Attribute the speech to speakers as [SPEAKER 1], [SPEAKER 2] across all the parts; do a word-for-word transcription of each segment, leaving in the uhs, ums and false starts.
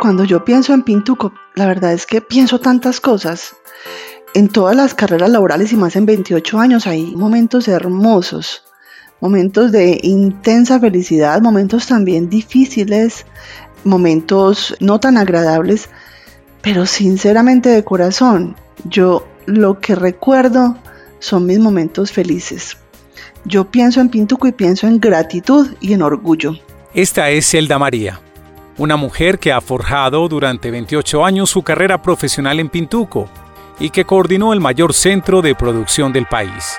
[SPEAKER 1] Cuando yo pienso en Pintuco, la verdad es que pienso tantas cosas. En todas las carreras laborales y más en veintiocho años hay momentos hermosos, momentos de intensa felicidad, momentos también difíciles, momentos no tan agradables, pero sinceramente de corazón, yo lo que recuerdo son mis momentos felices. Yo pienso en Pintuco y pienso en gratitud y en orgullo.
[SPEAKER 2] Esta es Elda María, una mujer que ha forjado durante veintiocho años su carrera profesional en Pintuco y que coordinó el mayor centro de producción del país.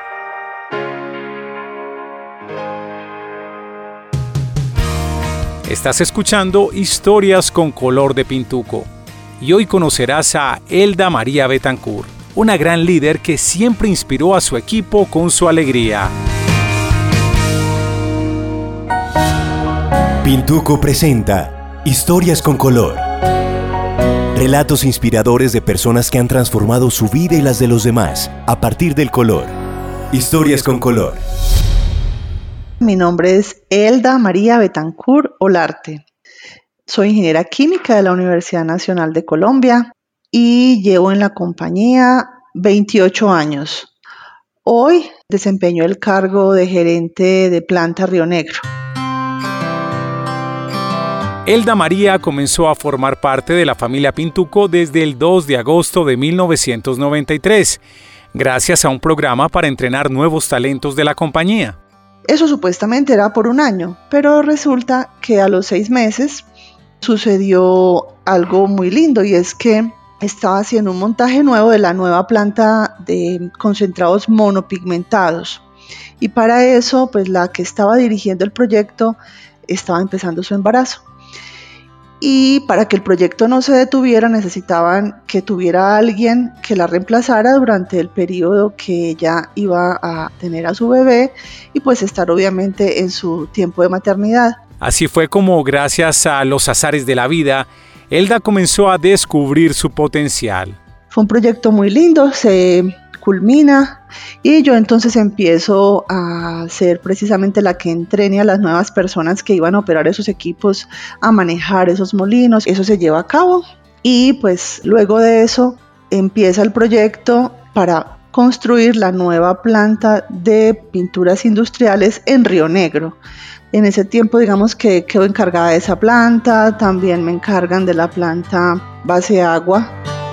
[SPEAKER 2] Estás escuchando Historias con Color de Pintuco y hoy conocerás a Elda María Betancourt, una gran líder que siempre inspiró a su equipo con su alegría.
[SPEAKER 3] Pintuco presenta Historias con Color. Relatos inspiradores de personas que han transformado su vida y las de los demás a partir del color. Historias con Color.
[SPEAKER 1] Mi nombre es Elda María Betancourt Olarte. Soy ingeniera química de la Universidad Nacional de Colombia y llevo en la compañía veintiocho años. Hoy desempeño el cargo de gerente de planta Río Negro.
[SPEAKER 2] Elda María comenzó a formar parte de la familia Pintuco desde el dos de agosto de mil novecientos noventa y tres, gracias a un programa para entrenar nuevos talentos de la compañía.
[SPEAKER 1] Eso supuestamente era por un año, pero resulta que a los seis meses sucedió algo muy lindo y es que estaba haciendo un montaje nuevo de la nueva planta de concentrados monopigmentados y para eso pues la que estaba dirigiendo el proyecto estaba empezando su embarazo. Y para que el proyecto no se detuviera necesitaban que tuviera alguien que la reemplazara durante el periodo que ella iba a tener a su bebé y pues estar obviamente en su tiempo de maternidad.
[SPEAKER 2] Así fue como, gracias a los azares de la vida, Elda comenzó a descubrir su potencial.
[SPEAKER 1] Fue un proyecto muy lindo, se culmina y yo entonces empiezo a ser precisamente la que entrene a las nuevas personas que iban a operar esos equipos, a manejar esos molinos. Eso se lleva a cabo y pues luego de eso empieza el proyecto para construir la nueva planta de pinturas industriales en Río Negro. En ese tiempo digamos que quedo encargada de esa planta, también me encargan de la planta base agua.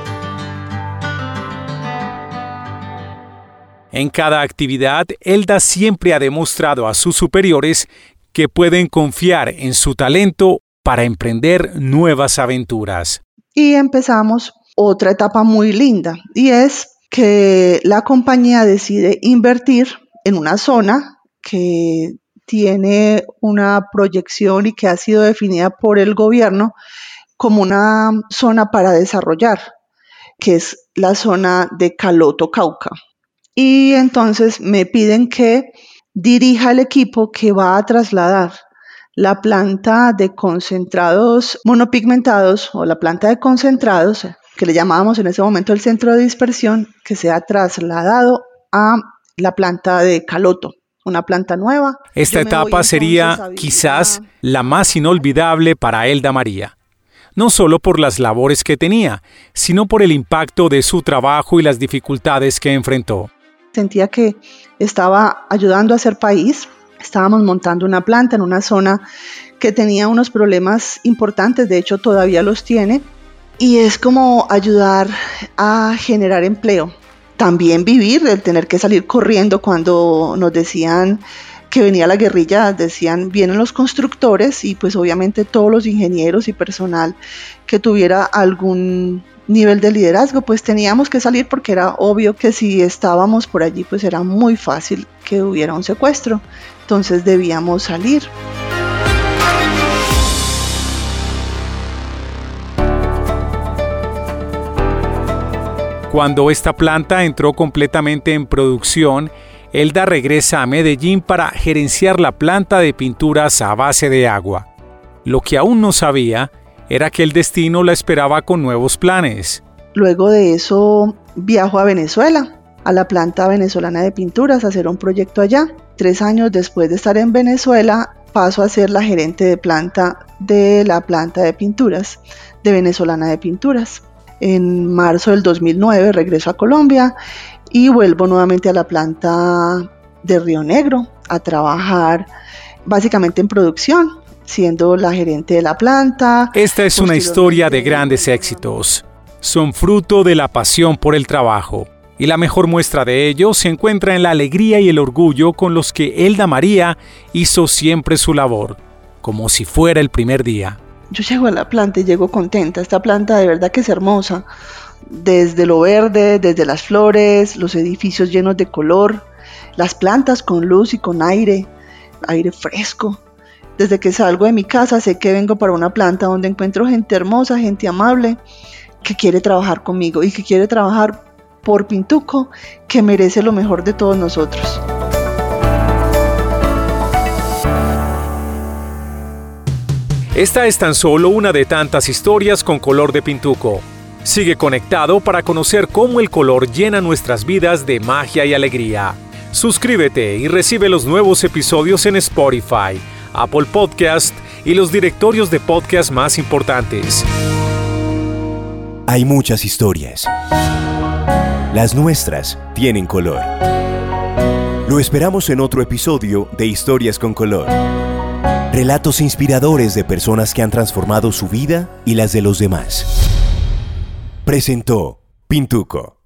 [SPEAKER 2] En cada actividad, Elda siempre ha demostrado a sus superiores que pueden confiar en su talento para emprender nuevas aventuras.
[SPEAKER 1] Y empezamos otra etapa muy linda, y es que la compañía decide invertir en una zona que tiene una proyección y que ha sido definida por el gobierno como una zona para desarrollar, que es la zona de Caloto, Cauca. Y entonces me piden que dirija el equipo que va a trasladar la planta de concentrados monopigmentados o la planta de concentrados, que le llamábamos en ese momento el centro de dispersión, que sea trasladado a la planta de Caloto, una planta nueva.
[SPEAKER 2] Esta etapa sería quizás la más inolvidable para Elda María. No solo por las labores que tenía, sino por el impacto de su trabajo y las dificultades que enfrentó.
[SPEAKER 1] Sentía que estaba ayudando a hacer país. Estábamos montando una planta en una zona que tenía unos problemas importantes, de hecho todavía los tiene, y es como ayudar a generar empleo. También vivir, el tener que salir corriendo cuando nos decían que venía la guerrilla, decían vienen los constructores y pues obviamente todos los ingenieros y personal que tuviera algún nivel de liderazgo, pues teníamos que salir porque era obvio que si estábamos por allí pues era muy fácil que hubiera un secuestro, entonces debíamos salir.
[SPEAKER 2] Cuando esta planta entró completamente en producción, Elda regresa a Medellín para gerenciar la planta de pinturas a base de agua. Lo que aún no sabía era que el destino la esperaba con nuevos planes.
[SPEAKER 1] Luego de eso viajo a Venezuela, a la planta venezolana de pinturas, a hacer un proyecto allá. Tres años después de estar en Venezuela, paso a ser la gerente de planta de la planta de pinturas, de Venezolana de Pinturas. En marzo del dos mil nueve regreso a Colombia y vuelvo nuevamente a la planta de Río Negro a trabajar básicamente en producción, siendo la gerente de la planta.
[SPEAKER 2] Esta es una historia de grandes éxitos. Son fruto de la pasión por el trabajo. Y la mejor muestra de ello se encuentra en la alegría y el orgullo con los que Elda María hizo siempre su labor, como si fuera el primer día.
[SPEAKER 1] Yo llego a la planta y llego contenta. Esta planta de verdad que es hermosa. Desde lo verde, desde las flores, los edificios llenos de color, las plantas con luz y con aire, aire fresco. Desde que salgo de mi casa sé que vengo para una planta donde encuentro gente hermosa, gente amable, que quiere trabajar conmigo y que quiere trabajar por Pintuco, que merece lo mejor de todos nosotros.
[SPEAKER 2] Esta es tan solo una de tantas historias con color de Pintuco. Sigue conectado para conocer cómo el color llena nuestras vidas de magia y alegría. Suscríbete y recibe los nuevos episodios en Spotify, Apple Podcast y los directorios de podcast más importantes.
[SPEAKER 3] Hay muchas historias. Las nuestras tienen color. Lo esperamos en otro episodio de Historias con Color. Relatos inspiradores de personas que han transformado su vida y las de los demás. Presentó Pintuco.